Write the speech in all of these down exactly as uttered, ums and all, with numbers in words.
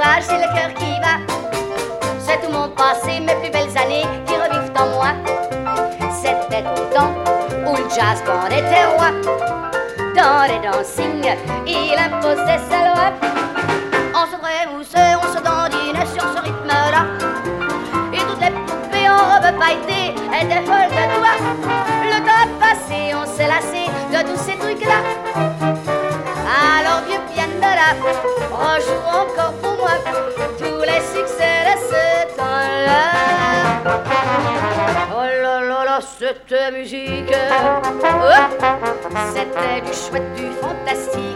courage, c'est le cœur qui bat. C'est tout mon passé, mes plus belles années qui revivent en moi. C'était au temps où le jazz band était roi. Dans les dancings, il imposait sa loi. On se trémoussait, on se dandinait sur ce rythme-là. Et toutes les poupées en robe pailletée étaient folles de toi. Le temps passé, on s'est lassé de tous ces trucs-là. Alors vieux piano-là, rejoue encore pour moi tous les succès de ce temps-là. Oh là là là, cette musique, oh, c'était du chouette, du fantastique.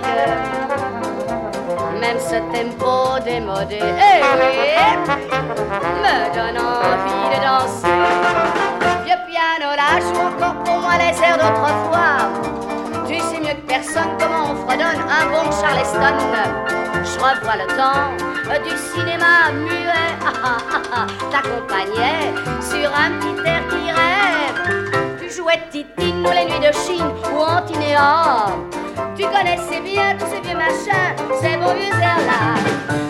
Même ce tempo démodé, eh oui, me donne envie de danser. Vieux piano-là, joue encore pour moi les airs d'autrefois. Tu sais mieux que personne comment on fredonne un bon Charleston. Je revois le temps du cinéma muet. Ah, ah, ah, ah, t'accompagnais sur un petit air qui rêve. Tu jouais Titing ou les nuits de Chine ou Antinéa. Tu connaissais bien tous ces vieux machins, ces beaux vieux airs-là.